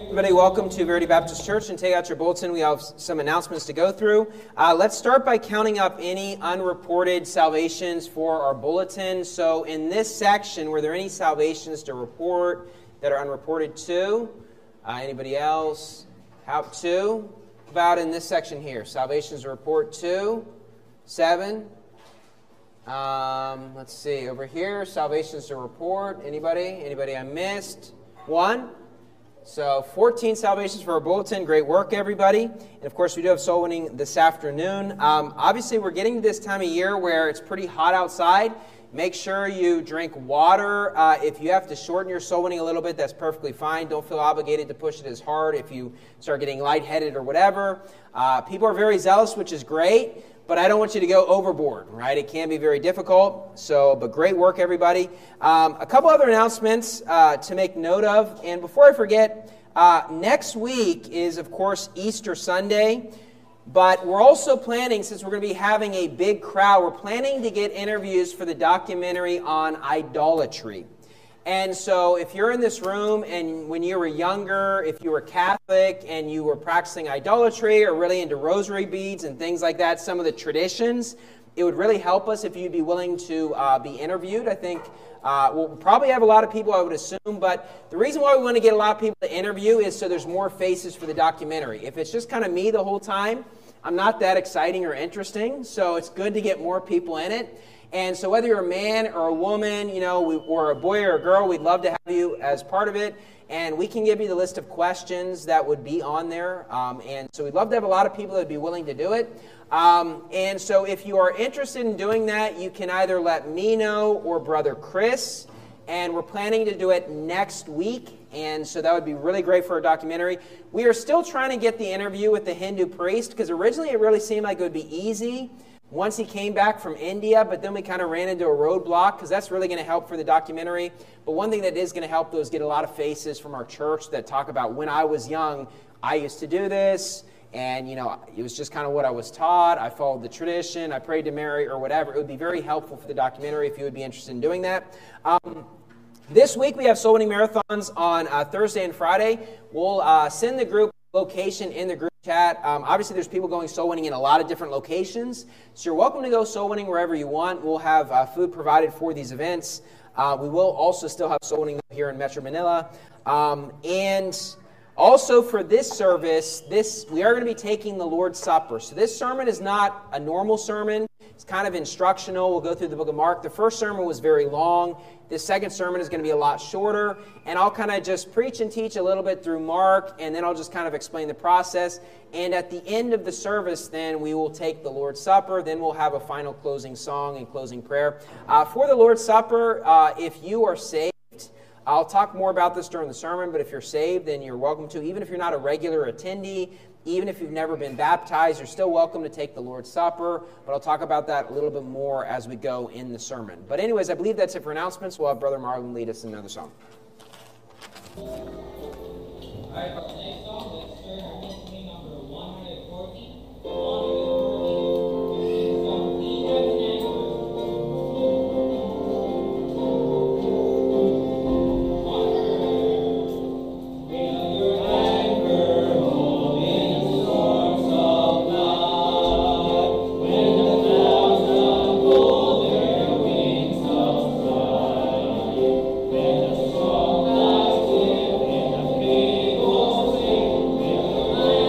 Everybody, welcome to Verity Baptist Church, and take out your bulletin. We have some announcements to go through. Let's start by counting up any unreported salvations for our bulletin. So in this section, were there any salvations to report that are unreported? Two. Anybody else? How two? About in this section here. Salvations to report 2. 7. Let's see. Over here, salvations to report. Anybody? Anybody I missed? 1. So 14 salvations for our bulletin. Great work, everybody. And of course, we do have soul winning this afternoon. Obviously, we're getting to this time of year where it's pretty hot outside. Make sure you drink water. If you have to shorten your soul winning a little bit, that's perfectly fine. Don't feel obligated to push it as hard if you start getting lightheaded or whatever. People are very zealous, which is great. But I don't want you to go overboard, right? It can be very difficult. But great work, everybody. A couple other announcements to make note of. And before I forget, next week is, of course, Easter Sunday. But we're also planning, since we're going to be having a big crowd, we're planning to get interviews for the documentary on idolatry. And so if you're in this room and when you were younger, if you were Catholic and you were practicing idolatry or really into rosary beads and things like that, some of the traditions, it would really help us if you'd be willing to be interviewed. I think we'll probably have a lot of people, I would assume, but the reason why we want to get a lot of people to interview is so there's more faces for the documentary. If it's just kind of me the whole time, I'm not that exciting or interesting, so it's good to get more people in it. And so whether you're a man or a woman, or a boy or a girl, we'd love to have you as part of it. And we can give you the list of questions that would be on there. And so we'd love to have a lot of people that would be willing to do it. And so if you are interested in doing that, you can either let me know or Brother Chris. And we're planning to do it next week. And so that would be really great for a documentary. We are still trying to get the interview with the Hindu priest, because originally it really seemed like it would be easy once he came back from India, but then we kind of ran into a roadblock, because that's really going to help for the documentary. But one thing that is going to help, though, is get a lot of faces from our church that talk about, when I was young, I used to do this, and, it was just kind of what I was taught. I followed the tradition. I prayed to Mary or whatever. It would be very helpful for the documentary if you would be interested in doing that. This week we have soul winning marathons on Thursday and Friday. We'll send the group location in the group chat. Obviously, there's people going soul winning in a lot of different locations, so you're welcome to go soul winning wherever you want. We'll have food provided for these events. We will also still have soul winning here in Metro Manila. And also for this service, we are going to be taking the Lord's Supper. So this sermon is not a normal sermon. It's kind of instructional. We'll go through the book of Mark. The first sermon was very long. This second sermon is going to be a lot shorter. And I'll kind of just preach and teach a little bit through Mark, and then I'll just kind of explain the process. And at the end of the service, then, we will take the Lord's Supper. Then we'll have a final closing song and closing prayer. For the Lord's Supper, if you are saved, I'll talk more about this during the sermon, but if you're saved, then you're welcome to. Even if you're not a regular attendee, even if you've never been baptized, you're still welcome to take the Lord's Supper, but I'll talk about that a little bit more as we go in the sermon. But anyways, I believe that's it for announcements. We'll have Brother Marlon lead us in another song. All right, for the next song, let's turn our hymn number 140. Strong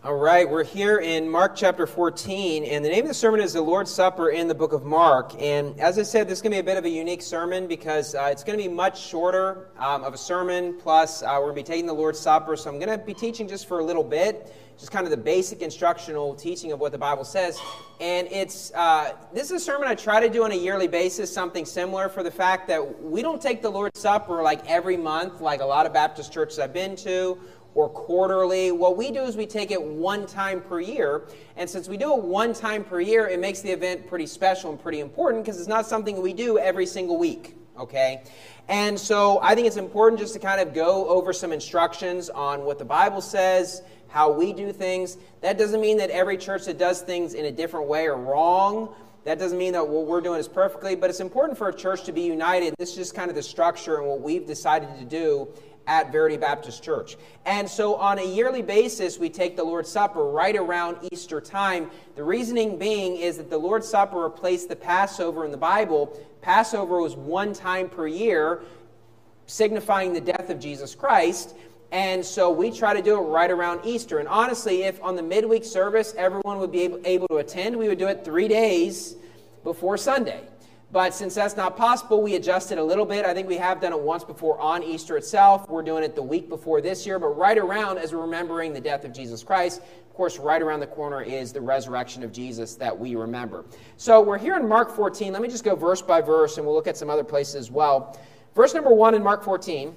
All right, we're here in Mark chapter 14, and the name of the sermon is The Lord's Supper in the book of Mark. And as I said, this is going to be a bit of a unique sermon because it's going to be much shorter of a sermon, plus we're going to be taking the Lord's Supper, so I'm going to be teaching just for a little bit, just kind of the basic instructional teaching of what the Bible says. And this is a sermon I try to do on a yearly basis, something similar, for the fact that we don't take the Lord's Supper like every month, like a lot of Baptist churches I've been to, or quarterly. What we do is we take it one time per year, and since we do it one time per year, it makes the event pretty special and pretty important because it's not something we do every single week, okay? And so I think it's important just to kind of go over some instructions on what the Bible says, how we do things. That doesn't mean that every church that does things in a different way are wrong. That doesn't mean that what we're doing is perfectly, but it's important for a church to be united. This is just kind of the structure and what we've decided to do at Verity Baptist Church. And so on a yearly basis, we take the Lord's Supper right around Easter time. The reasoning being is that the Lord's Supper replaced the Passover in the Bible. Passover was one time per year, signifying the death of Jesus Christ. And so we try to do it right around Easter. And honestly, if on the midweek service everyone would be able to attend, we would do it 3 days before Sunday. But since that's not possible, we adjusted a little bit. I think we have done it once before on Easter itself. We're doing it the week before this year, but right around as we're remembering the death of Jesus Christ. Of course, right around the corner is the resurrection of Jesus that we remember. So we're here in Mark 14. Let me just go verse by verse, and we'll look at some other places as well. Verse number 1 in Mark 14.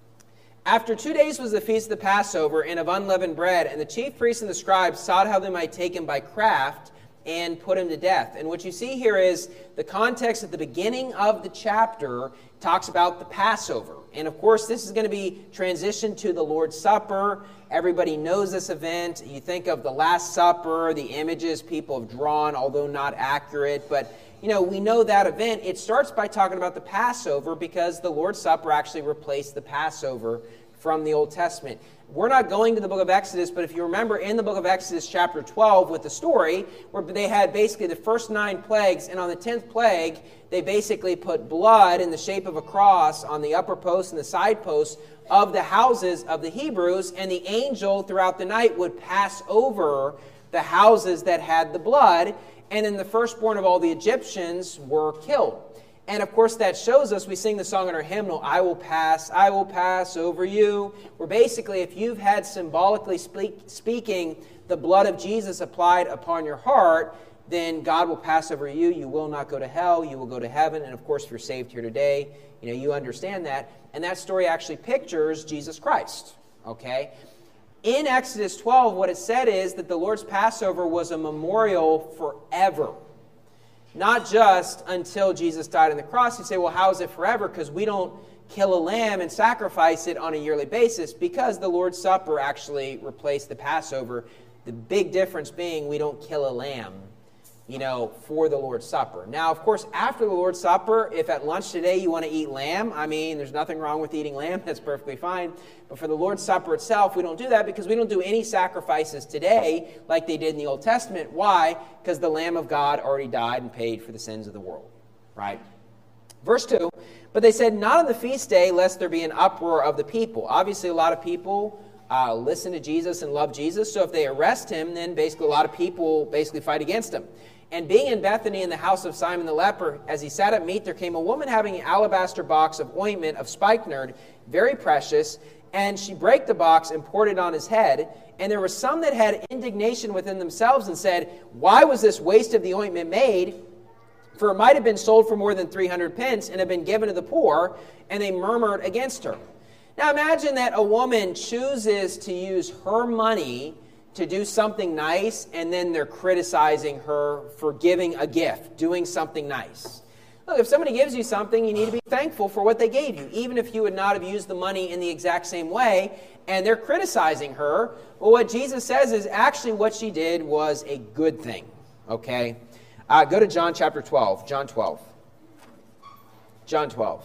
After 2 days was the feast of the Passover and of unleavened bread, and the chief priests and the scribes sought how they might take him by craft and put him to death. And what you see here is the context at the beginning of the chapter talks about the Passover. And of course, this is going to be transitioned to the Lord's Supper. Everybody knows this event. You think of the Last Supper, the images people have drawn, although not accurate. But, you know, we know that event. It starts by talking about the Passover because the Lord's Supper actually replaced the Passover from the Old Testament. We're not going to the book of Exodus, but if you remember in the book of Exodus chapter 12 with the story where they had basically the first 9 plagues, and on the 10th plague, they basically put blood in the shape of a cross on the upper posts and the side posts of the houses of the Hebrews, and the angel throughout the night would pass over the houses that had the blood, and then the firstborn of all the Egyptians were killed. And of course that shows us, we sing the song in our hymnal, I will pass over you. Where basically if you've had symbolically speaking the blood of Jesus applied upon your heart, then God will pass over you. You will not go to hell, you will go to heaven. And of course if you're saved here today, you know, you understand that. And that story actually pictures Jesus Christ, okay? In Exodus 12, what it said is that the Lord's Passover was a memorial forever. Not just until Jesus died on the cross. You say, well, how is it forever? Because we don't kill a lamb and sacrifice it on a yearly basis, because the Lord's Supper actually replaced the Passover. The big difference being we don't kill a lamb, you know, for the Lord's Supper. Now, of course, after the Lord's Supper, if at lunch today you want to eat lamb, I mean, there's nothing wrong with eating lamb. That's perfectly fine. But for the Lord's Supper itself, we don't do that because we don't do any sacrifices today like they did in the Old Testament. Why? Because the Lamb of God already died and paid for the sins of the world, right? Verse 2, but they said, not on the feast day, lest there be an uproar of the people. Obviously, a lot of people listen to Jesus and love Jesus, so if they arrest him, then basically a lot of people basically fight against him. And being in Bethany in the house of Simon the leper, as he sat at meat, there came a woman having an alabaster box of ointment of spikenard, very precious, and she brake the box and poured it on his head. And there were some that had indignation within themselves and said, why was this waste of the ointment made? For it might have been sold for more than 300 pence and have been given to the poor. And they murmured against her. Now imagine that a woman chooses to use her money to do something nice, and then they're criticizing her for giving a gift, doing something nice. Look, if somebody gives you something, you need to be thankful for what they gave you, even if you would not have used the money in the exact same way, and they're criticizing her. Well, what Jesus says is actually what she did was a good thing, okay? Go to John chapter 12, John 12. John 12.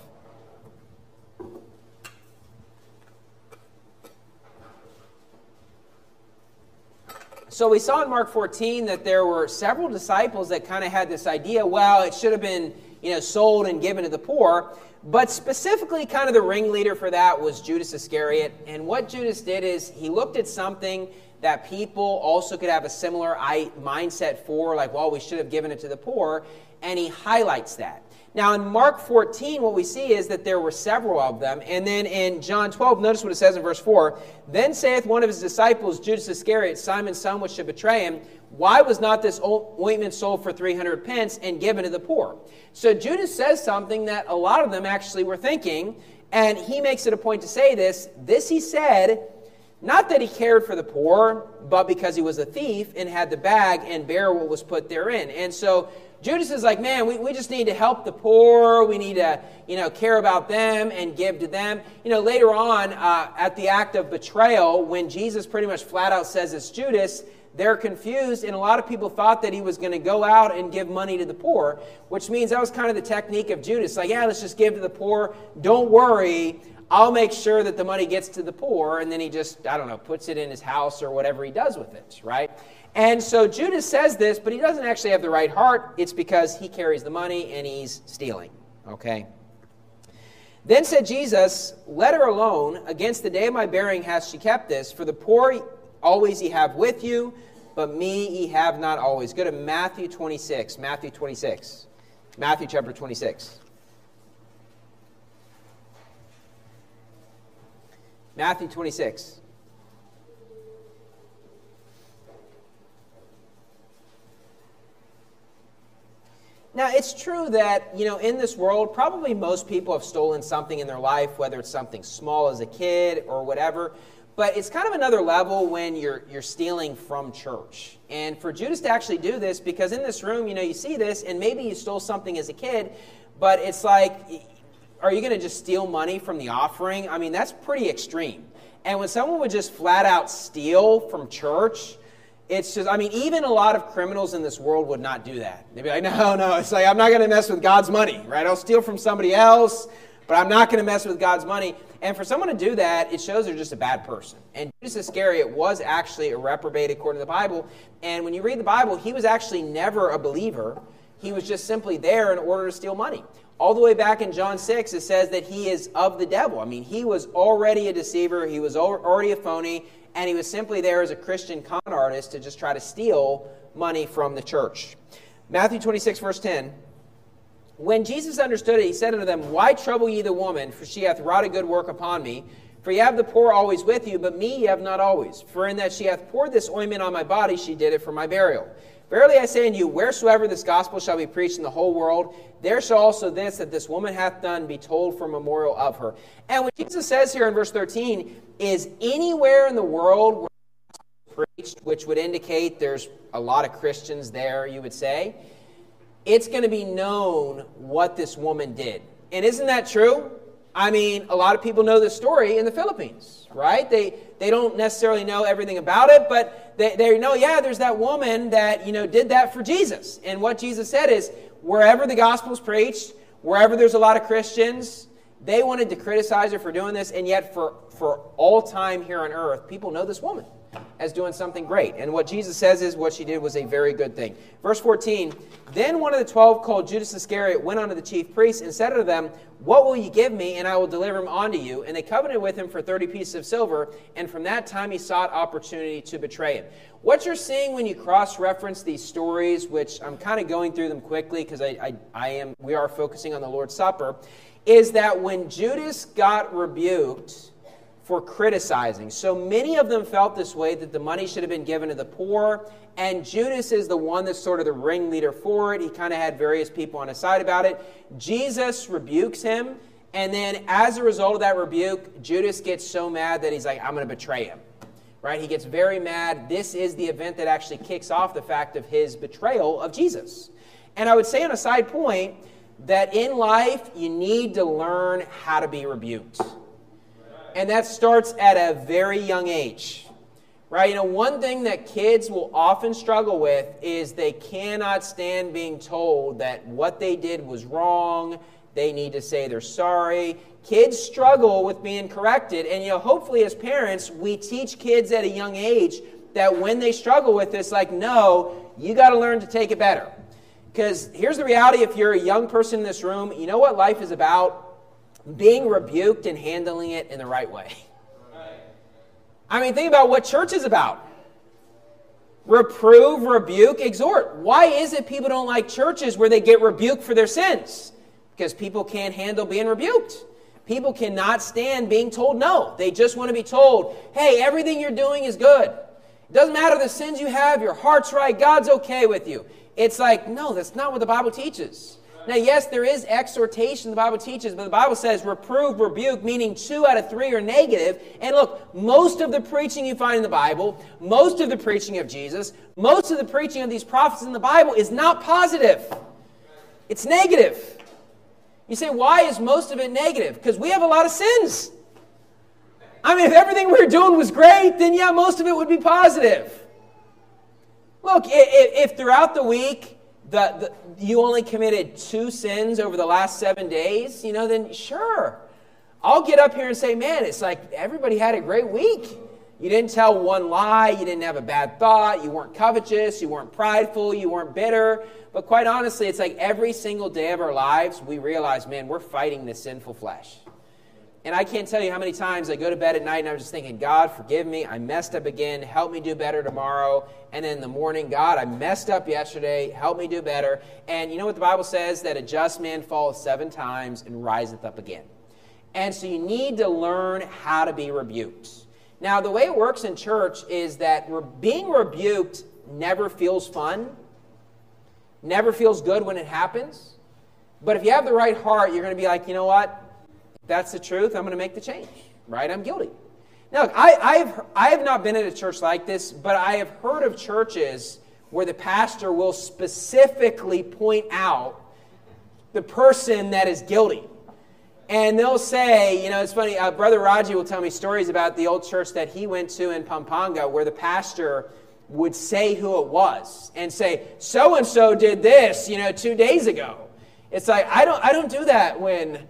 So we saw in Mark 14 that there were several disciples that kind of had this idea, well, it should have been, sold and given to the poor. But specifically, kind of the ringleader for that was Judas Iscariot. And what Judas did is he looked at something that people also could have a similar mindset for, like, well, we should have given it to the poor, and he highlights that. Now, in Mark 14, what we see is that there were several of them. And then in John 12, notice what it says in verse 4. Then saith one of his disciples, Judas Iscariot, Simon's son, which should betray him, why was not this ointment sold for 300 pence and given to the poor? So Judas says something that a lot of them actually were thinking, and he makes it a point to say this. This he said, not that he cared for the poor, but because he was a thief and had the bag and bare what was put therein. And so Judas is like, man, we just need to help the poor. We need to, care about them and give to them. Later on, at the act of betrayal, when Jesus pretty much flat out says it's Judas, they're confused, and a lot of people thought that he was going to go out and give money to the poor, which means that was kind of the technique of Judas. Like, yeah, let's just give to the poor. Don't worry. I'll make sure that the money gets to the poor, and then he just, puts it in his house or whatever he does with it, right? And so Judas says this, but he doesn't actually have the right heart. It's because he carries the money and he's stealing, okay? Then said Jesus, let her alone. Against the day of my burying hath she kept this. For the poor always ye have with you, but me ye have not always. Go to Matthew 26. Matthew 26. Matthew chapter 26. Matthew 26. Now, it's true that, in this world, probably most people have stolen something in their life, whether it's something small as a kid or whatever. But it's kind of another level when you're stealing from church. And for Judas to actually do this, because in this room, you see this, and maybe you stole something as a kid, but it's like, are you going to just steal money from the offering? I mean, that's pretty extreme. And when someone would just flat out steal from church, it's just, even a lot of criminals in this world would not do that. They'd be like, no. It's like, I'm not going to mess with God's money, right? I'll steal from somebody else, but I'm not going to mess with God's money. And for someone to do that, it shows they're just a bad person. And Judas Iscariot was actually a reprobate according to the Bible. And when you read the Bible, he was actually never a believer. He was just simply there in order to steal money. All the way back in John 6, it says that he is of the devil. He was already a deceiver. He was already a phony. And he was simply there as a Christian con artist to just try to steal money from the church. Matthew 26, verse 10. When Jesus understood it, he said unto them, why trouble ye the woman? For she hath wrought a good work upon me. For ye have the poor always with you, but me ye have not always. For in that she hath poured this ointment on my body, she did it for my burial. Verily I say unto you, wheresoever this gospel shall be preached in the whole world, there shall also this that this woman hath done be told for memorial of her. And what Jesus says here in verse 13 is anywhere in the world where it's preached, which would indicate there's a lot of Christians there, you would say, it's going to be known what this woman did. And isn't that true? A lot of people know this story in the Philippines, right? They don't necessarily know everything about it, but they know, there's that woman that, did that for Jesus. And what Jesus said is, wherever the gospel's preached, wherever there's a lot of Christians, they wanted to criticize her for doing this, and yet for all time here on earth, people know this woman as doing something great. And what Jesus says is what she did was a very good thing. Verse 14, then one of the 12 called Judas Iscariot went unto the chief priests and said unto them, what will ye give me, and I will deliver him unto you? And they covenanted with him for 30 pieces of silver, and from that time he sought opportunity to betray him. What you're seeing when you cross-reference these stories, which I'm kind of going through them quickly because we are focusing on the Lord's Supper, is that when Judas got rebuked for criticizing, so many of them felt this way, that the money should have been given to the poor, and Judas is the one that's sort of the ringleader for it. He kind of had various people on his side about it. Jesus rebukes him, and then as a result of that rebuke, Judas gets so mad that he's like, I'm going to betray him. Right? He gets very mad. This is the event that actually kicks off the fact of his betrayal of Jesus. And I would say on a side point that in life, you need to learn how to be rebuked. And that starts at a very young age. Right? One thing that kids will often struggle with is they cannot stand being told that what they did was wrong. They need to say they're sorry. Kids struggle with being corrected. And, hopefully as parents, we teach kids at a young age that when they struggle with this, like, no, you got to learn to take it better. Because here's the reality, if you're a young person in this room, you know what life is about? Being rebuked and handling it in the right way. I mean, think about what church is about. Reprove, rebuke, exhort. Why is it people don't like churches where they get rebuked for their sins? Because people can't handle being rebuked. People cannot stand being told no. They just want to be told, hey, everything you're doing is good. It doesn't matter the sins you have, your heart's right, God's okay with you. It's like, no, that's not what the Bible teaches. Now, yes, there is exhortation the Bible teaches, but the Bible says reprove, rebuke, meaning 2 out of 3 are negative. And look, most of the preaching you find in the Bible, most of the preaching of Jesus, most of the preaching of these prophets in the Bible is not positive. It's negative. You say, why is most of it negative? Because we have a lot of sins. I mean, if everything we were doing was great, then yeah, most of it would be positive. Look, if throughout the week you only committed 2 sins over the last 7 days, then sure. I'll get up here and say, man, it's like everybody had a great week. You didn't tell one lie. You didn't have a bad thought. You weren't covetous. You weren't prideful. You weren't bitter. But quite honestly, it's like every single day of our lives, we realize, man, we're fighting this sinful flesh. And I can't tell you how many times I go to bed at night and I'm just thinking, God, forgive me. I messed up again. Help me do better tomorrow. And then in the morning, God, I messed up yesterday. Help me do better. And you know what the Bible says? That a just man falleth 7 times and riseth up again. And so you need to learn how to be rebuked. Now, the way it works in church is that being rebuked never feels fun, never feels good when it happens. But if you have the right heart, you're going to be like, you know what? If that's the truth, I'm going to make the change, right? I'm guilty. Now, look, I have not been at a church like this, but I have heard of churches where the pastor will specifically point out the person that is guilty. And they'll say, it's funny, Brother Raji will tell me stories about the old church that he went to in Pampanga where the pastor would say who it was and say, so-and-so did this, 2 days ago. It's like, I don't do that when,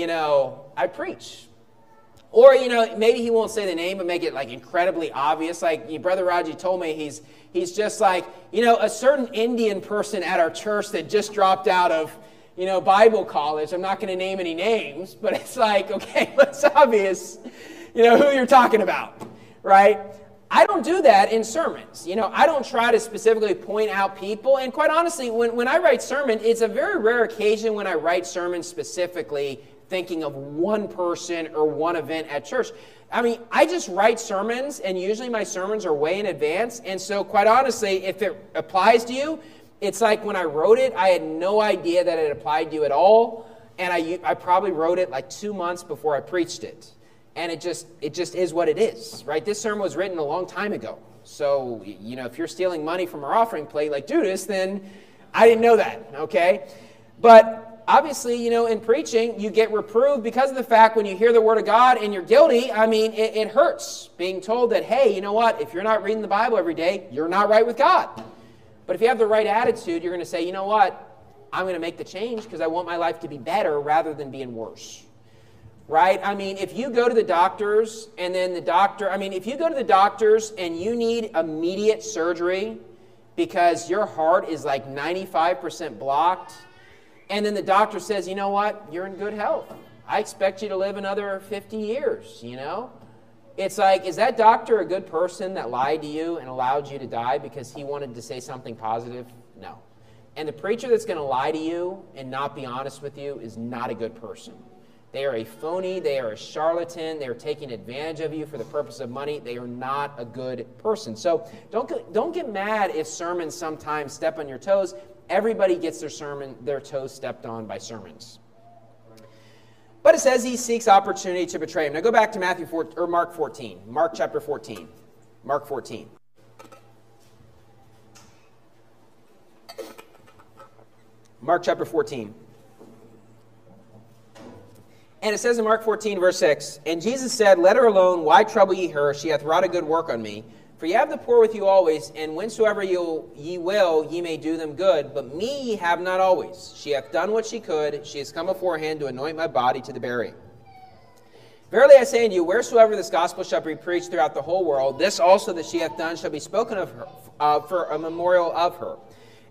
I preach. Or, maybe he won't say the name, but make it like incredibly obvious. Like Brother Raji told me he's just like, a certain Indian person at our church that just dropped out of, Bible college. I'm not going to name any names, but it's like, okay, it's obvious, who you're talking about, right? I don't do that in sermons. I don't try to specifically point out people. And quite honestly, when I write sermon, it's a very rare occasion when I write sermons specifically thinking of one person or one event at church. I mean, I just write sermons, and usually my sermons are way in advance. And so, quite honestly, if it applies to you, it's like when I wrote it, I had no idea that it applied to you at all. And I probably wrote it like 2 months before I preached it. And it just is what it is, right? This sermon was written a long time ago. So, if you're stealing money from our offering plate like Judas, then I didn't know that, okay? But obviously, in preaching, you get reproved because of the fact when you hear the Word of God and you're guilty, I mean, it hurts being told that, hey, you know what? If you're not reading the Bible every day, you're not right with God. But if you have the right attitude, you're going to say, you know what? I'm going to make the change because I want my life to be better rather than being worse. Right? I mean, if you go to the doctors and then if you go to the doctors and you need immediate surgery because your heart is like 95% blocked, and then the doctor says, you know what? You're in good health. I expect you to live another 50 years, It's like, is that doctor a good person that lied to you and allowed you to die because he wanted to say something positive? No. And the preacher that's going to lie to you and not be honest with you is not a good person. They are a phony. They are a charlatan. They are taking advantage of you for the purpose of money. They are not a good person. So don't get mad if sermons sometimes step on your toes. Everybody gets their toes stepped on by sermons. But it says he seeks opportunity to betray him. Now go back to Mark 14. Mark chapter 14. Mark 14. Mark chapter 14. And it says in Mark 14, verse 6, And Jesus said, Let her alone, why trouble ye her? She hath wrought a good work on me. For ye have the poor with you always, and whensoever ye will, ye may do them good. But me ye have not always. She hath done what she could. She has come aforehand to anoint my body to the burying. Verily I say unto you, wheresoever this gospel shall be preached throughout the whole world, this also that she hath done shall be spoken of her, for a memorial of her.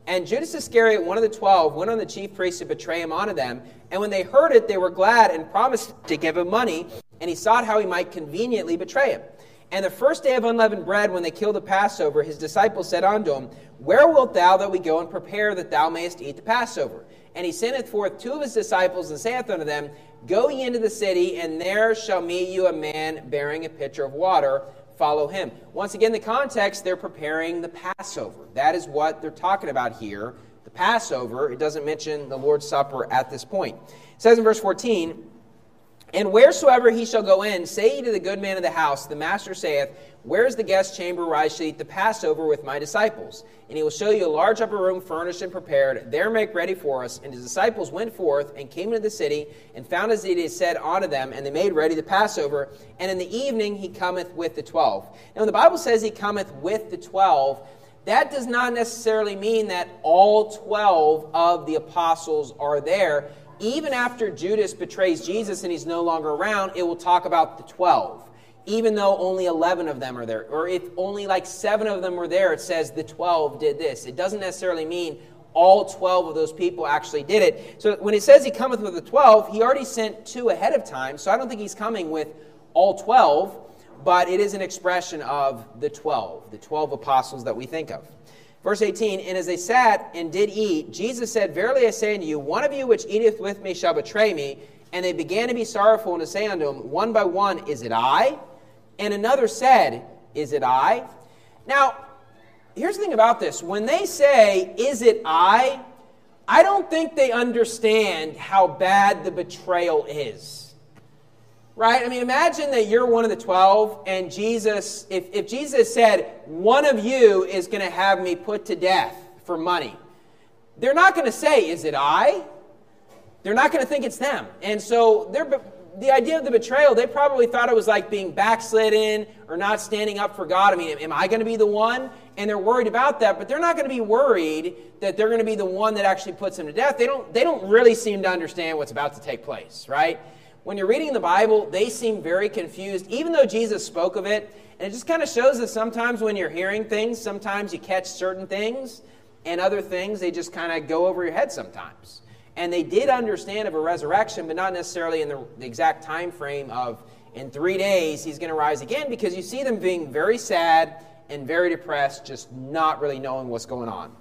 And Judas Iscariot, one of the 12, went on the chief priests to betray him onto them. And when they heard it, they were glad and promised to give him money. And he sought how he might conveniently betray him. And the first day of unleavened bread, when they killed the Passover, his disciples said unto him, Where wilt thou that we go and prepare that thou mayest eat the Passover? And he sendeth forth 2 of his disciples, and saith unto them, Go ye into the city, and there shall meet you a man bearing a pitcher of water. Follow him. Once again, the context, they're preparing the Passover. That is what they're talking about here, the Passover. It doesn't mention the Lord's Supper at this point. It says in verse 14, And wheresoever he shall go in, say ye to the good man of the house, the master saith, Where is the guest chamber where I shall eat the Passover with my disciples? And he will show you a large upper room furnished and prepared. There make ready for us. And his disciples went forth and came into the city, and found as he had said unto them, and they made ready the Passover. And in the evening he cometh with the 12. Now when the Bible says he cometh with the 12, that does not necessarily mean that all 12 of the apostles are there. Even after Judas betrays Jesus and he's no longer around, it will talk about the 12. Even though only 11 of them are there. Or if only like 7 of them were there, it says the 12 did this. It doesn't necessarily mean all 12 of those people actually did it. So when it says he cometh with the 12, he already sent 2 ahead of time. So I don't think he's coming with all 12, but it is an expression of the 12 apostles that we think of. Verse 18, And as they sat and did eat, Jesus said, Verily I say unto you, one of you which eateth with me shall betray me. And they began to be sorrowful and to say unto him, one by one, Is it I? And another said, Is it I? Now, here's the thing about this. When they say, Is it I don't think they understand how bad the betrayal is. Right? I mean, imagine that you're one of the 12, and Jesus, if Jesus said, one of you is going to have me put to death for money, they're not going to say, Is it I? They're not going to think it's them. And so the idea of the betrayal, they probably thought it was like being backslidden or not standing up for God. I mean, am I going to be the one? And they're worried about that, but they're not going to be worried that they're going to be the one that actually puts him to death. They don't really seem to understand what's about to take place, right? When you're reading the Bible, they seem very confused, even though Jesus spoke of it. And it just kind of shows that sometimes when you're hearing things, sometimes you catch certain things, and other things, they just kind of go over your head sometimes. And they did understand of a resurrection, but not necessarily in the exact time frame of in 3 days he's going to rise again, because you see them being very sad and very depressed, just not really knowing what's going on.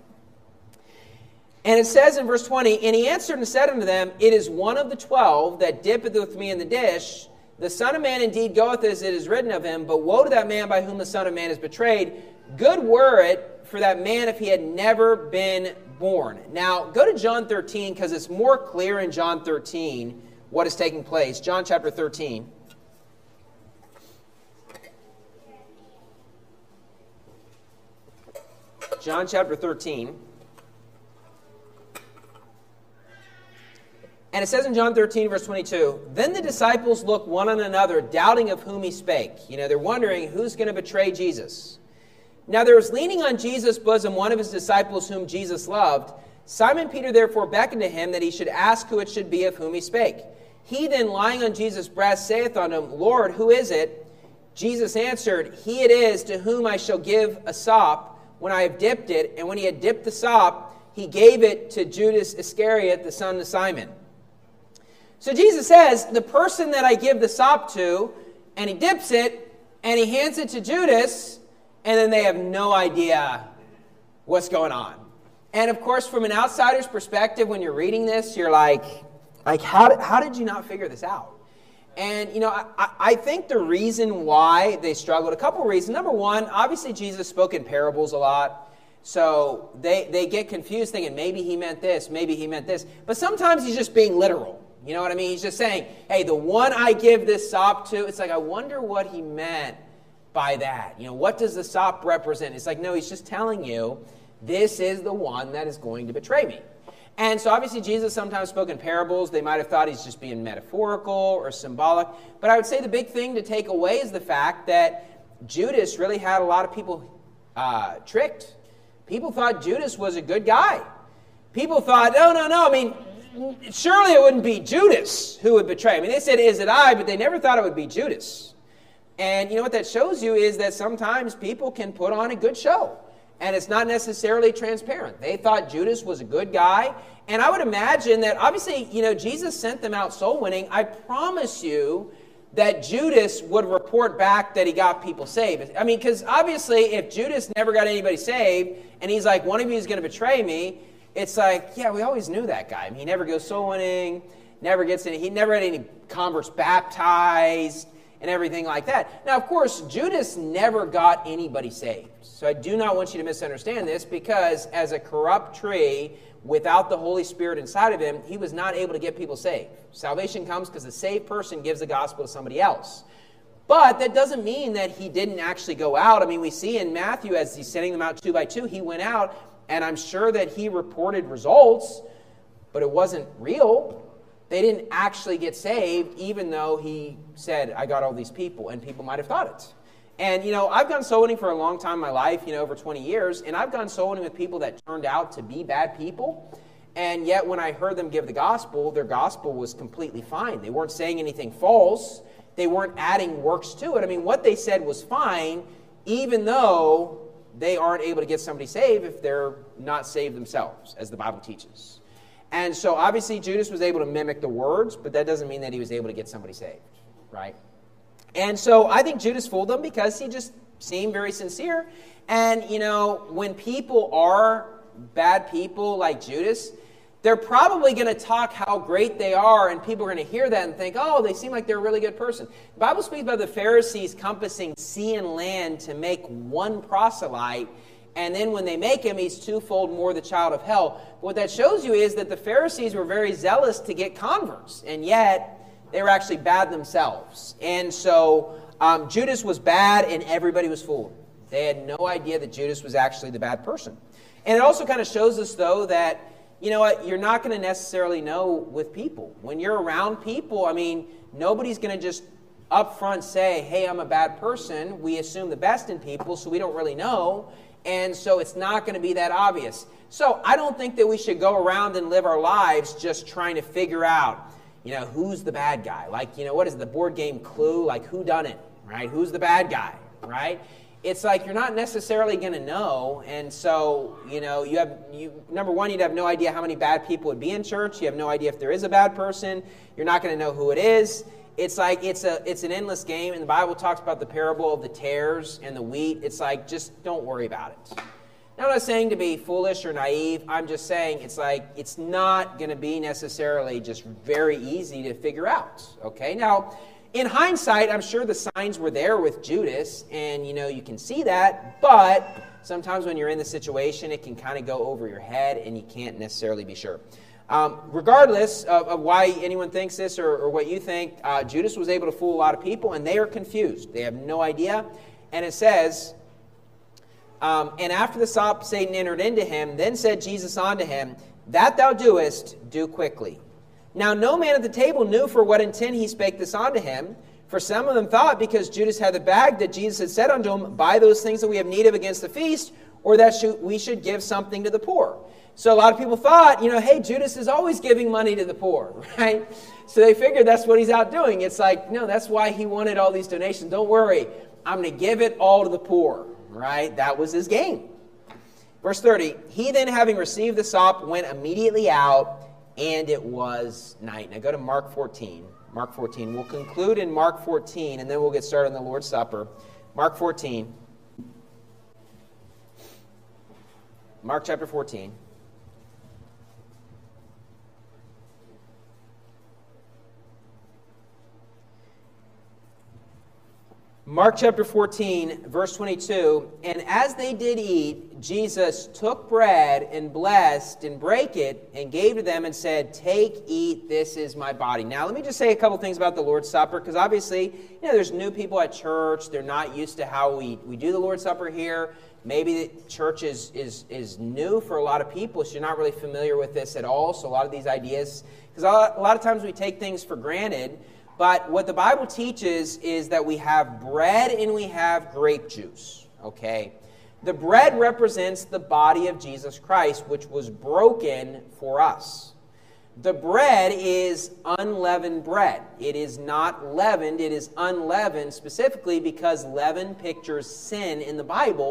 And it says in verse 20, And he answered and said unto them, It is one of the 12 that dippeth with me in the dish. The Son of Man indeed goeth as it is written of him, but woe to that man by whom the Son of Man is betrayed. Good were it for that man if he had never been born. Now, go to John 13, because it's more clear in John 13 what is taking place. John chapter 13. John chapter 13. And it says in John 13, verse 22, Then the disciples looked one on another, doubting of whom he spake. They're wondering who's going to betray Jesus. Now there was leaning on Jesus' bosom one of his disciples whom Jesus loved. Simon Peter therefore beckoned to him that he should ask who it should be of whom he spake. He then, lying on Jesus' breast, saith unto him, Lord, who is it? Jesus answered, He it is to whom I shall give a sop when I have dipped it. And when he had dipped the sop, he gave it to Judas Iscariot, the son of Simon. So Jesus says, the person that I give the sop to, and he dips it, and he hands it to Judas, and then they have no idea what's going on. And of course, from an outsider's perspective, when you're reading this, you're like how did you not figure this out? And, I think the reason why they struggled, a couple reasons. Number one, obviously Jesus spoke in parables a lot. So they get confused thinking maybe he meant this, maybe he meant this. But sometimes he's just being literal. You know what I mean? He's just saying, hey, the one I give this sop to, it's like, I wonder what he meant by that. What does the sop represent? It's like, no, he's just telling you, this is the one that is going to betray me. And so obviously Jesus sometimes spoke in parables. They might have thought he's just being metaphorical or symbolic. But I would say the big thing to take away is the fact that Judas really had a lot of people tricked. People thought Judas was a good guy. People thought, no. I mean, surely it wouldn't be Judas who would betray. I mean, they said, is it I? But they never thought it would be Judas. And what that shows you is that sometimes people can put on a good show. and it's not necessarily transparent. They thought Judas was a good guy, and I would imagine that obviously, Jesus sent them out soul winning. I promise you that Judas would report back that he got people saved. I mean, because obviously if Judas never got anybody saved, and he's like, one of you is going to betray me, it's like, yeah, we always knew that guy. I mean, he never goes soul winning, he never had any converts baptized, and everything like that. Now, of course, Judas never got anybody saved. So I do not want you to misunderstand this, because as a corrupt tree without the Holy Spirit inside of him, he was not able to get people saved. Salvation comes because the saved person gives the gospel to somebody else. But that doesn't mean that he didn't actually go out. I mean, we see in Matthew, as he's sending them out 2 by 2, he went out, and I'm sure that he reported results, but it wasn't real. They didn't actually get saved, even though he said, I got all these people, and people might have thought it. And, I've gone soul winning for a long time in my life, over 20 years, and I've gone soul winning with people that turned out to be bad people, and yet when I heard them give the gospel, their gospel was completely fine. They weren't saying anything false. They weren't adding works to it. I mean, what they said was fine, even though they aren't able to get somebody saved if they're not saved themselves, as the Bible teaches. And so obviously Judas was able to mimic the words, but that doesn't mean that he was able to get somebody saved, right? And so I think Judas fooled them because he just seemed very sincere. And, when people are bad people like Judas, they're probably going to talk how great they are, and people are going to hear that and think, oh, they seem like they're a really good person. The Bible speaks about the Pharisees compassing sea and land to make one proselyte, and then when they make him, he's twofold more the child of hell. But what that shows you is that the Pharisees were very zealous to get converts, and yet they were actually bad themselves. And so Judas was bad, and everybody was fooled. They had no idea that Judas was actually the bad person. And it also kind of shows us, though, that you're not going to necessarily know with people. When you're around people, I mean, nobody's going to just up front say, hey, I'm a bad person. We assume the best in people, so we don't really know. And so it's not going to be that obvious. So I don't think that we should go around and live our lives just trying to figure out, who's the bad guy? Like, what is the board game Clue? Like, who done it, right? Who's the bad guy, right? It's like you're not necessarily going to know, and so, number one, you'd have no idea how many bad people would be in church. You have no idea if there is a bad person. You're not going to know who it is. It's like it's an endless game, and the Bible talks about the parable of the tares and the wheat. It's like, just don't worry about it. Now, I'm not saying to be foolish or naive. I'm just saying it's like it's not going to be necessarily just very easy to figure out, okay? Now, in hindsight, I'm sure the signs were there with Judas, and, you can see that, but sometimes when you're in the situation, it can kind of go over your head, and you can't necessarily be sure. Regardless of why anyone thinks this or what you think, Judas was able to fool a lot of people, and they are confused. They have no idea. And it says, and after the sop Satan entered into him, then said Jesus unto him, that thou doest, do quickly. Now no man at the table knew for what intent he spake this unto him. For some of them thought, because Judas had the bag, that Jesus had said unto him, buy those things that we have need of against the feast, or that we should give something to the poor. So a lot of people thought, hey, Judas is always giving money to the poor, right? So they figured that's what he's out doing. It's like, no, that's why he wanted all these donations. Don't worry, I'm going to give it all to the poor, right? That was his game. Verse 30, he then, having received the sop, went immediately out, and it was night. Now go to Mark 14. Mark 14. We'll conclude in Mark 14, and then we'll get started on the Lord's Supper. Mark 14. Mark chapter 14. Mark chapter 14, verse 22, and as they did eat, Jesus took bread and blessed and brake it and gave to them and said, take, eat, this is my body. Now, let me just say a couple things about the Lord's Supper, because obviously, there's new people at church. They're not used to how we do the Lord's Supper here. Maybe the church is new for a lot of people, so you're not really familiar with this at all. So a lot of these ideas, because a lot of times we take things for granted. But what the Bible teaches is that we have bread and we have grape juice, okay? The bread represents the body of Jesus Christ, which was broken for us. The bread is unleavened bread. It is not leavened, it is unleavened specifically because leaven pictures sin in the Bible.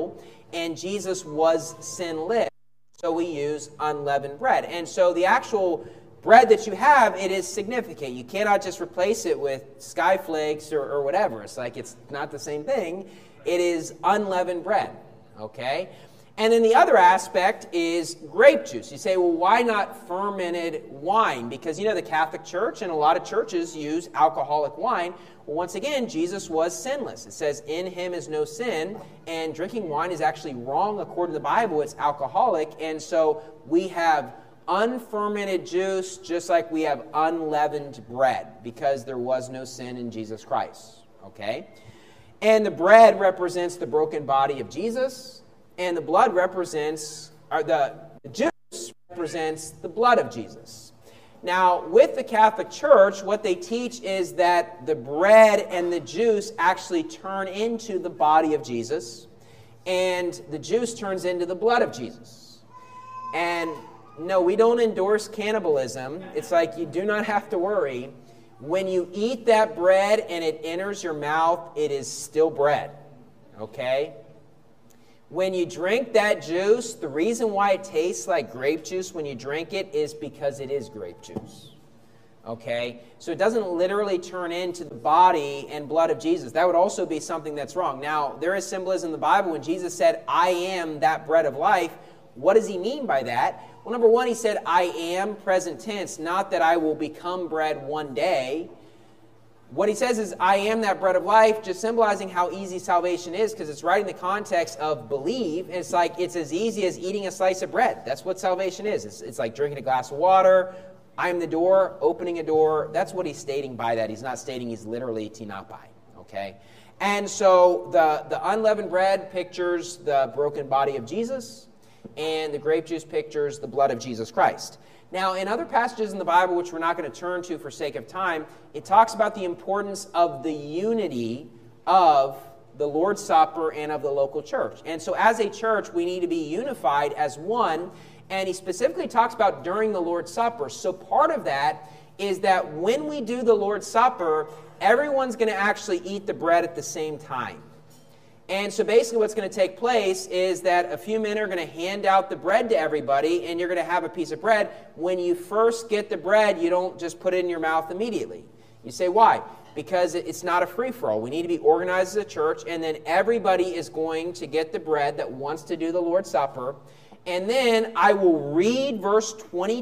and Jesus was sinless. So we use unleavened bread. And so the actual bread that you have, it is significant. You cannot just replace it with sky flakes or whatever. It's like it's not the same thing. It is unleavened bread, okay? And then the other aspect is grape juice. You say, well, why not fermented wine? Because, the Catholic Church and a lot of churches use alcoholic wine. Well, once again, Jesus was sinless. It says, in him is no sin, and drinking wine is actually wrong according to the Bible. It's alcoholic, and so we have unfermented juice just like we have unleavened bread because there was no sin in Jesus Christ, okay? And the bread represents the broken body of Jesus, and the blood represents, or the juice represents the blood of Jesus. Now, with the Catholic Church, what they teach is that the bread and the juice actually turn into the body of Jesus, and the juice turns into the blood of Jesus. And no, we don't endorse cannibalism. It's like you do not have to worry. When you eat that bread and it enters your mouth, it is still bread, okay? When you drink that juice, the reason why it tastes like grape juice when you drink it is because it is grape juice, okay? So it doesn't literally turn into the body and blood of Jesus. That would also be something that's wrong. Now, there is symbolism in the Bible when Jesus said, I am that bread of life. What does he mean by that? Well, number one, he said, I am, present tense, not that I will become bread one day. What he says is, I am that bread of life, just symbolizing how easy salvation is, because it's right in the context of believe. And it's like, it's as easy as eating a slice of bread. That's what salvation is. It's like drinking a glass of water. I am the door, opening a door. That's what he's stating by that. He's not stating he's literally tinapai, okay? And so the unleavened bread pictures the broken body of Jesus, and the grape juice pictures the blood of Jesus Christ. Now, in other passages in the Bible, which we're not going to turn to for sake of time, it talks about the importance of the unity of the Lord's Supper and of the local church. And so as a church, we need to be unified as one, and he specifically talks about during the Lord's Supper. So part of that is that when we do the Lord's Supper, everyone's going to actually eat the bread at the same time. And so basically what's going to take place is that a few men are going to hand out the bread to everybody, and you're going to have a piece of bread. When you first get the bread, you don't just put it in your mouth immediately. You say, why? Because it's not a free-for-all. We need to be organized as a church, and then everybody is going to get the bread that wants to do the Lord's Supper. And then I will read verse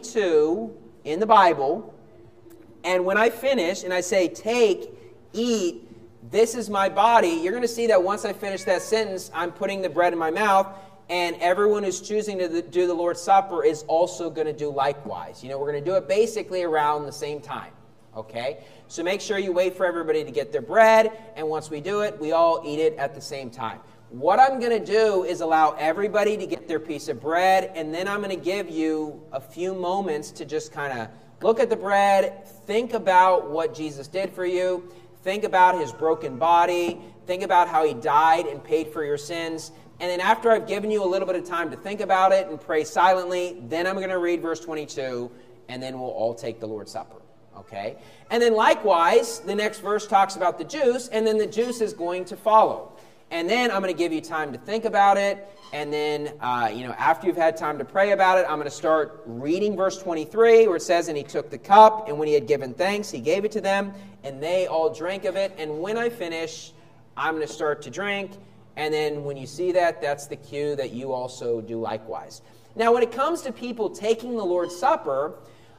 22 in the Bible, and when I finish and I say, take, eat, this is my body, you're going to see that once I finish that sentence, I'm putting the bread in my mouth, and everyone who's choosing to do the Lord's Supper is also going to do likewise. We're going to do it basically around the same time, okay? So make sure you wait for everybody to get their bread, and once we do it, we all eat it at the same time. What I'm going to do is allow everybody to get their piece of bread, and then I'm going to give you a few moments to just kind of look at the bread, think about what Jesus did for you, think about his broken body. Think about how he died and paid for your sins. And then after I've given you a little bit of time to think about it and pray silently, then I'm going to read verse 22, and then we'll all take the Lord's Supper. Okay? And then likewise, the next verse talks about the juice, and then the juice is going to follow. And then I'm going to give you time to think about it. And then, after you've had time to pray about it, I'm going to start reading verse 23, where it says, and he took the cup, and when he had given thanks, he gave it to them, and they all drank of it. And when I finish, I'm going to start to drink. And then when you see that, that's the cue that you also do likewise. Now, when it comes to people taking the Lord's Supper,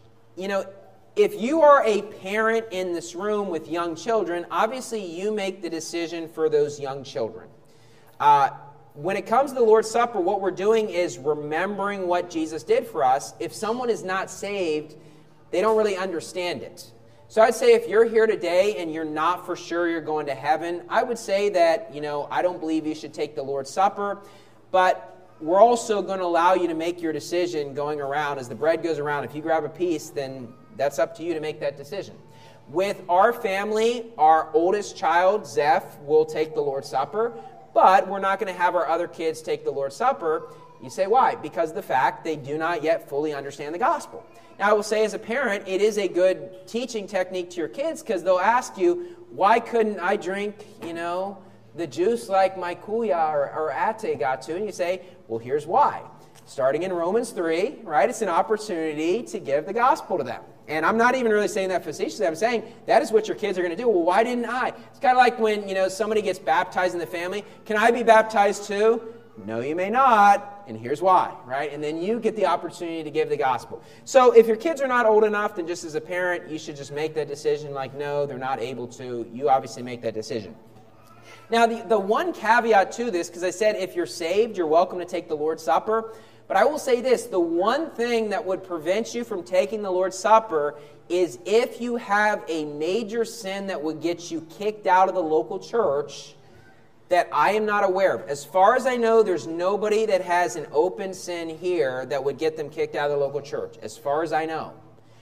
if you are a parent in this room with young children, obviously you make the decision for those young children. When it comes to the Lord's Supper, what we're doing is remembering what Jesus did for us. If someone is not saved, they don't really understand it. So I'd say if you're here today and you're not for sure you're going to heaven, I would say that, I don't believe you should take the Lord's Supper, but we're also going to allow you to make your decision going around. As the bread goes around, if you grab a piece, then that's up to you to make that decision. With our family, our oldest child, Zeph, will take the Lord's Supper, but we're not going to have our other kids take the Lord's Supper. You say, why? Because of the fact they do not yet fully understand the gospel. Now, I will say as a parent, it is a good teaching technique to your kids because they'll ask you, why couldn't I drink, the the juice like my kuya or ate got to? And you say, well, here's why. Starting in Romans 3, right? It's an opportunity to give the gospel to them. And I'm not even really saying that facetiously. I'm saying that is what your kids are going to do. Well, why didn't I? It's kind of like when, somebody gets baptized in the family. Can I be baptized too? No, you may not. And here's why, right? And then you get the opportunity to give the gospel. So if your kids are not old enough, then just as a parent, you should just make that decision like, no, they're not able to. You obviously make that decision. Now, the one caveat to this, because I said if you're saved, you're welcome to take the Lord's Supper. But I will say this, the one thing that would prevent you from taking the Lord's Supper is if you have a major sin that would get you kicked out of the local church that I am not aware of. As far as I know, there's nobody that has an open sin here that would get them kicked out of the local church, as far as I know.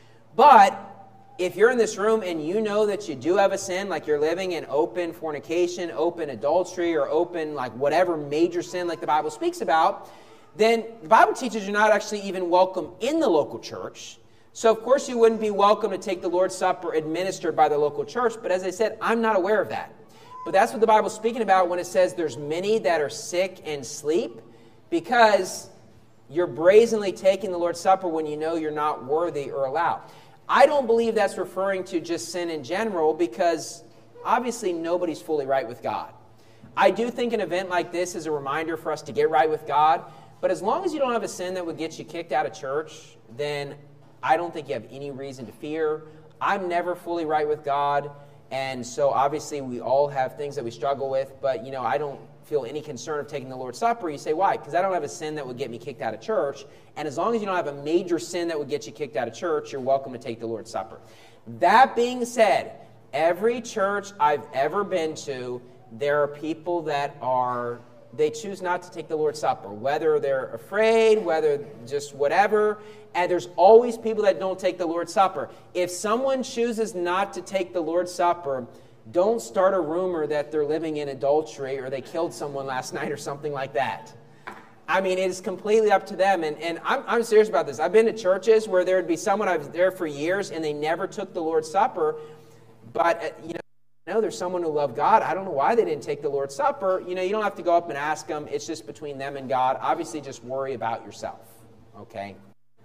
But if you're in this room and you know that you do have a sin, like you're living in open fornication, open adultery, or open like whatever major sin like the Bible speaks about, then the Bible teaches you're not actually even welcome in the local church. So, of course, you wouldn't be welcome to take the Lord's Supper administered by the local church. But as I said, I'm not aware of that. But that's what the Bible's speaking about when it says there's many that are sick and sleep, because you're brazenly taking the Lord's Supper when you know you're not worthy or allowed. I don't believe that's referring to just sin in general, because obviously nobody's fully right with God. I do think an event like this is a reminder for us to get right with God. But as long as you don't have a sin that would get you kicked out of church, then I don't think you have any reason to fear. I'm never fully right with God, and so obviously we all have things that we struggle with, but I don't feel any concern of taking the Lord's Supper. You say, why? Because I don't have a sin that would get me kicked out of church, and as long as you don't have a major sin that would get you kicked out of church, you're welcome to take the Lord's Supper. That being said, every church I've ever been to, there are people that they choose not to take the Lord's Supper, whether they're afraid, whether just whatever. And there's always people that don't take the Lord's Supper. If someone chooses not to take the Lord's Supper, don't start a rumor that they're living in adultery or they killed someone last night or something like that. I mean, it is completely up to them. And I'm serious about this. I've been to churches where there would be someone, I was there for years, and they never took the Lord's Supper. But, no, there's someone who loved God. I don't know why they didn't take the Lord's Supper. You don't have to go up and ask them. It's just between them and God. Obviously, just worry about yourself, okay?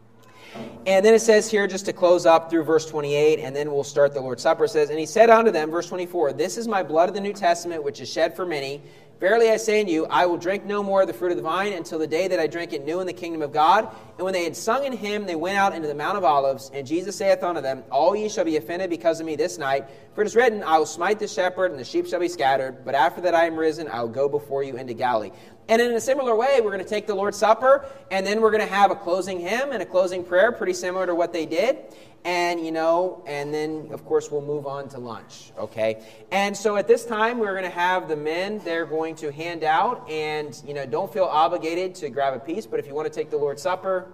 And then it says here, just to close up through verse 28, and then we'll start the Lord's Supper. It says, and he said unto them, verse 24, this is my blood of the New Testament, which is shed for many. Verily I say unto you, I will drink no more of the fruit of the vine until the day that I drink it new in the kingdom of God. And when they had sung an hymn, they went out into the Mount of Olives. And Jesus saith unto them, all ye shall be offended because of me this night. For it is written, I will smite the shepherd, and the sheep shall be scattered. But after that I am risen, I will go before you into Galilee. And in a similar way, we're going to take the Lord's Supper, and then we're going to have a closing hymn and a closing prayer, pretty similar to what they did. And, and then, of course, we'll move on to lunch, okay? And so at this time, we're going to have the men, they're going to hand out, and, don't feel obligated to grab a piece, but if you want to take the Lord's Supper,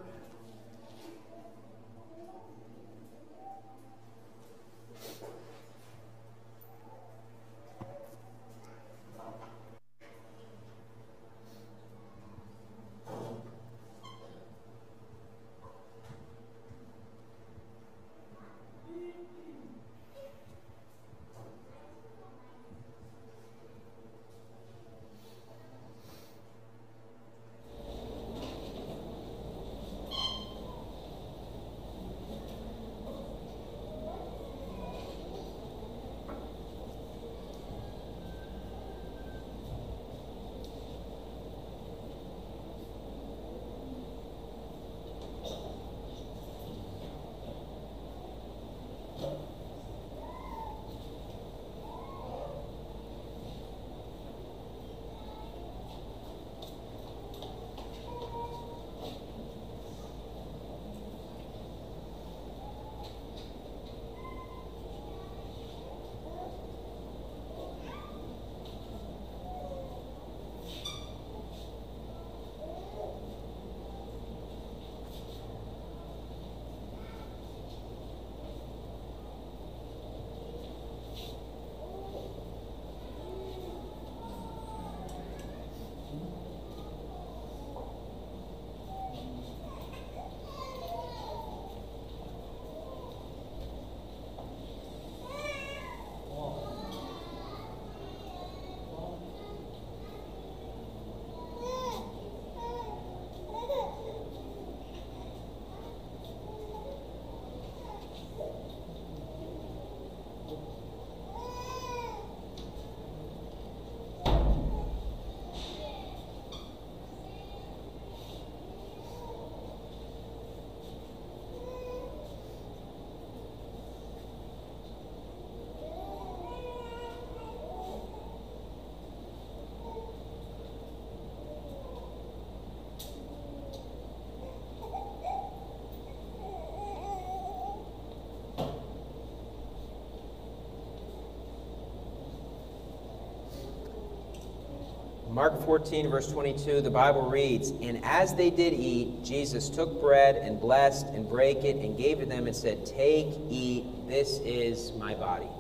Mark 14, verse 22, the Bible reads, "And as they did eat, Jesus took bread and blessed and brake it and gave it them and said, 'Take, eat, this is my body.'"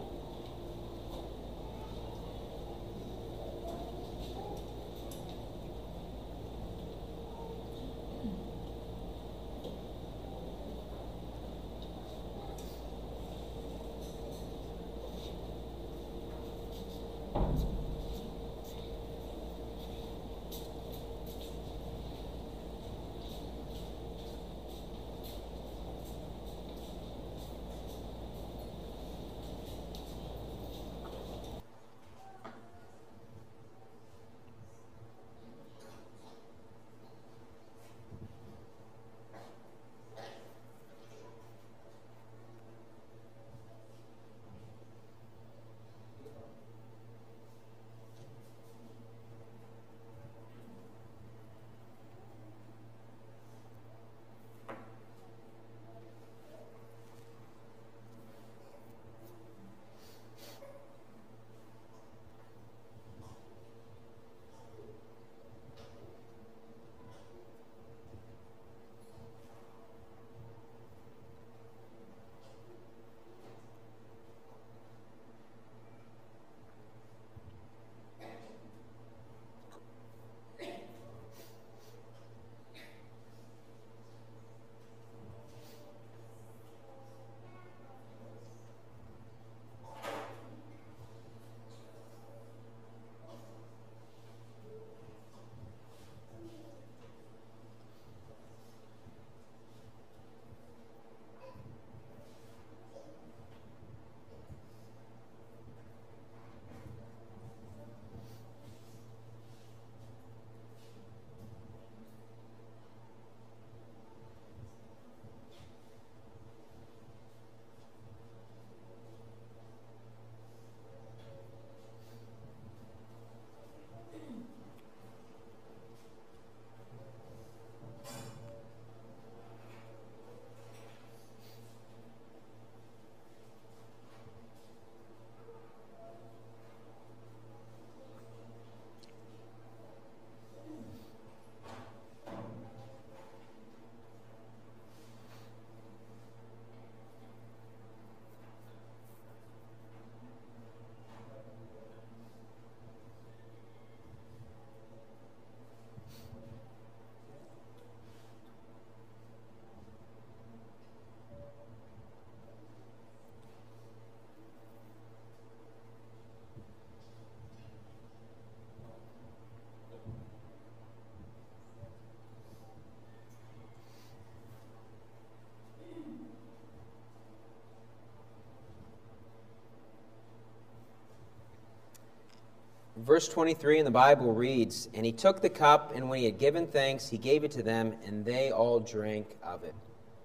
Verse 23 in the Bible reads, "And he took the cup, and when he had given thanks, he gave it to them, and they all drank of it."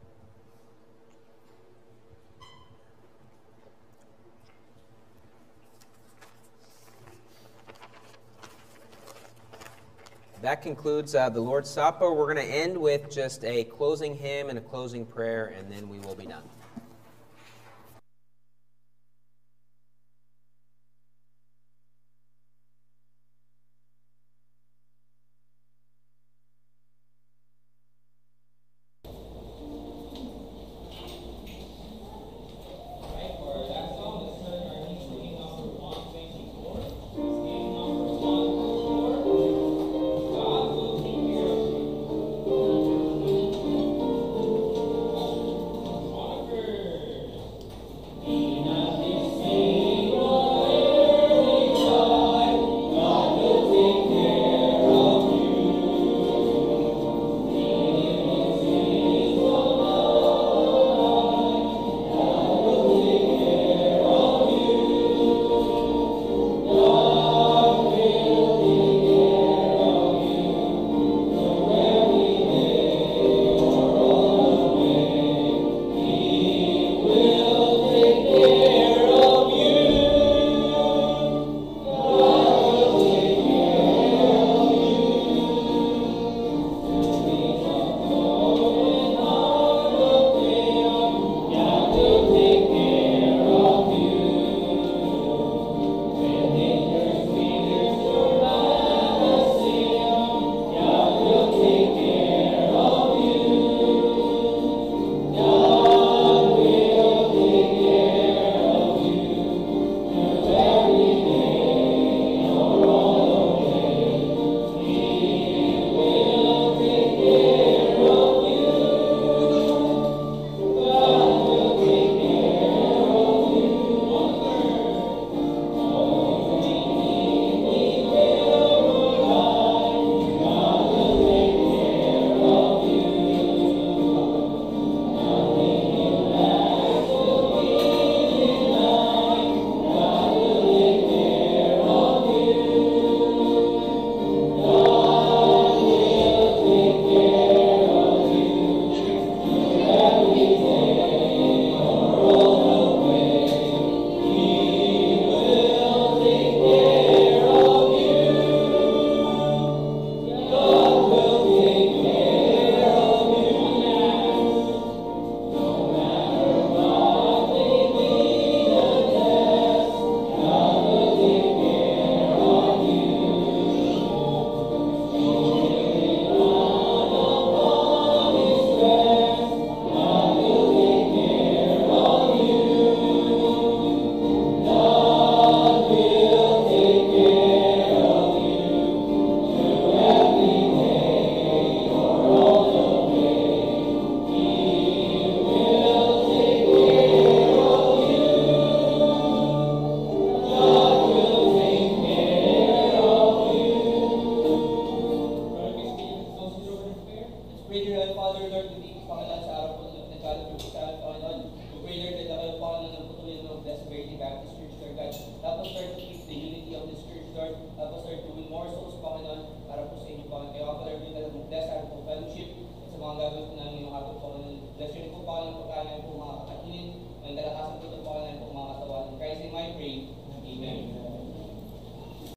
That concludes the Lord's Supper. We're going to end with just a closing hymn and a closing prayer, and then we will be done.